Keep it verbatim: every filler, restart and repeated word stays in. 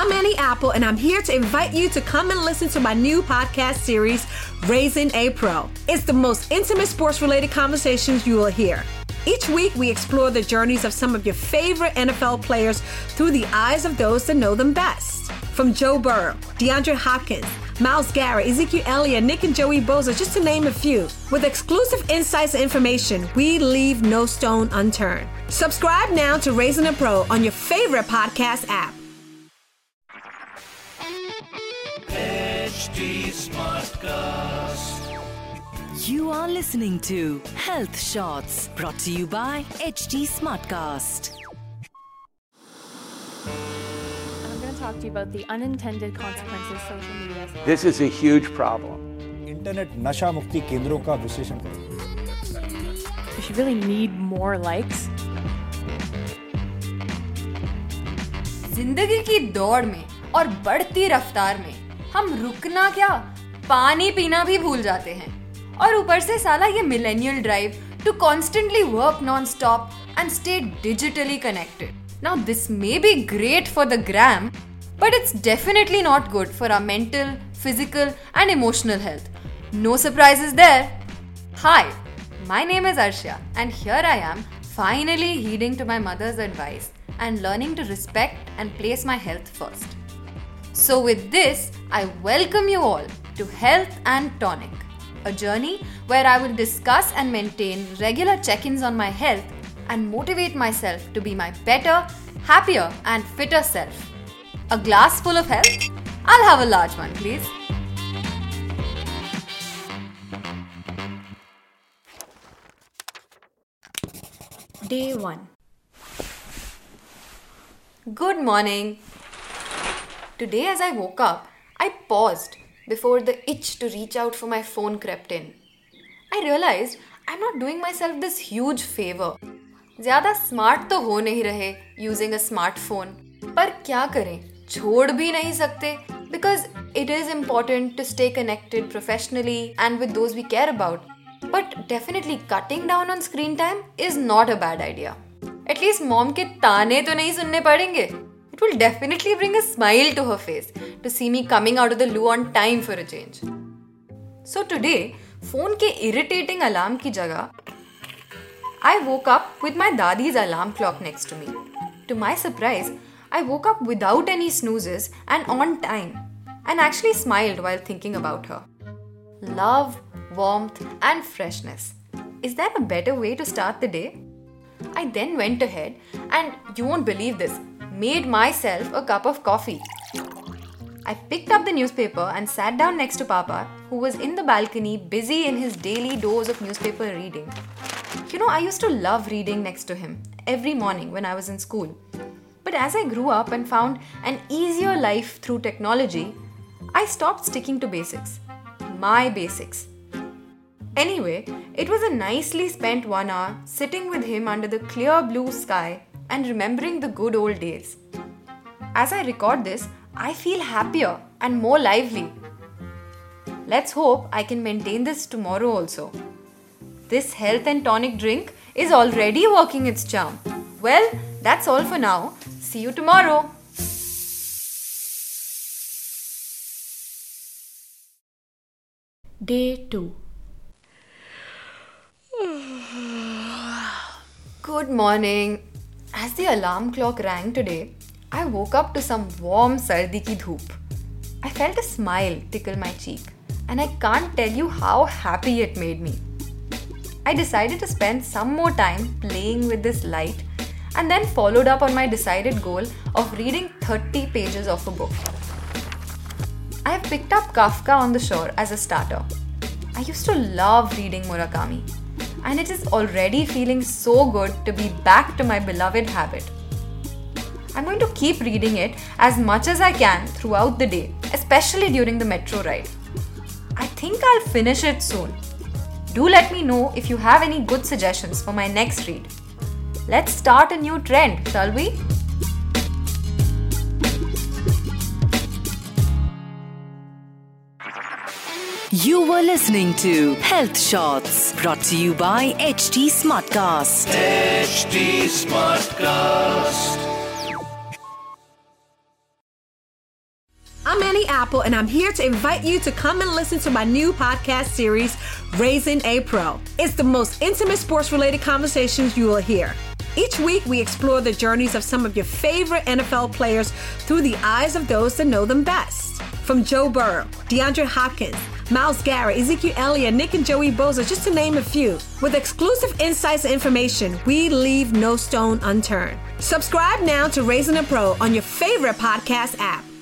I'm Annie Apple, and I'm here to invite you to come and listen to my new podcast series, Raising a Pro. It's the most intimate sports-related conversations you will hear. Each week, we explore the journeys of some of your favorite N F L players through the eyes of those that know them best. From Joe Burrow, DeAndre Hopkins, Myles Garrett, Ezekiel Elliott, Nick and Joey Bosa, just to name a few. With exclusive insights and information, we leave no stone unturned. Subscribe now to Raising a Pro on your favorite podcast app. H D Smartcast. You are listening to Health Shots, brought to you by H D Smartcast. I'm going to talk to you about the unintended consequences social media has. This is a huge problem. Internet नशा मुक्ति केंद्रों का विश्लेषण करें. Does she really need more likes? जिंदगी की दौड़ में और बढ़ती रफ्तार में हम रुकना क्या, पानी पीना भी भूल जाते हैं. और ऊपर से साला ये millennial drive to constantly work non stop and stay digitally connected. Now this may be great for the gram, but it's definitely not good for our mental, physical and emotional health. No surprises there. Hi, my name is Arshia and here I am finally heeding to my mother's advice and learning to respect and place my health first. So with this, I welcome you all to Health and Tonic, a journey where I will discuss and maintain regular check-ins on my health and motivate myself to be my better, happier and fitter self. A glass full of health? I'll have a large one, please. Day one. Good morning. Today as I woke up, I paused before the itch to reach out for my phone crept in. I realized I'm not doing myself this huge favor. ज़्यादा smart तो हो नहीं रहे using a smartphone. पर क्या करें, छोड़ भी नहीं सकते because it is important to stay connected professionally and with those we care about. But definitely cutting down on screen time is not a bad idea. At least mom के ताने तो नहीं सुनने पड़ेंगे. It will definitely bring a smile to her face to see me coming out of the loo on time for a change. So today, phone के irritating alarm की जगह, I woke up with my dadi's alarm clock next to me. To my surprise, I woke up without any snoozes and on time, and actually smiled while thinking about her. Love, warmth, and freshness. Is there a better way to start the day? I then went ahead and, you won't believe this, made myself a cup of coffee. I picked up the newspaper and sat down next to Papa, who was in the balcony busy in his daily dose of newspaper reading. You know, I used to love reading next to him every morning when I was in school. But as I grew up and found an easier life through technology, I stopped sticking to basics. My basics. Anyway, it was a nicely spent one hour sitting with him under the clear blue sky and remembering the good old days. As I record this, I feel happier and more lively. Let's hope I can maintain this tomorrow also. This health and tonic drink is already working its charm. Well, that's all for now. See you tomorrow. Day two. Good morning. As the alarm clock rang today, I woke up to some warm sardi ki dhoop. I felt a smile tickle my cheek, and I can't tell you how happy it made me. I decided to spend some more time playing with this light and then followed up on my decided goal of reading thirty pages of a book. I have picked up Kafka on the Shore as a starter. I used to love reading Murakami, and it is already feeling so good to be back to my beloved habit. I'm going to keep reading it as much as I can throughout the day, especially during the metro ride. I think I'll finish it soon. Do let me know if you have any good suggestions for my next read. Let's start a new trend, shall we? You were listening to Health Shots, brought to you by H D Smartcast. H D Smartcast. I'm Annie Apple, and I'm here to invite you to come and listen to my new podcast series, Raising a Pro. It's the most intimate sports-related conversations you will hear. Each week, we explore the journeys of some of your favorite N F L players through the eyes of those that know them best. From Joe Burrow, DeAndre Hopkins, Myles Garrett, Ezekiel Elliott, Nick and Joey Bosa, just to name a few. With exclusive insights and information, we leave no stone unturned. Subscribe now to Raising a Pro on your favorite podcast app.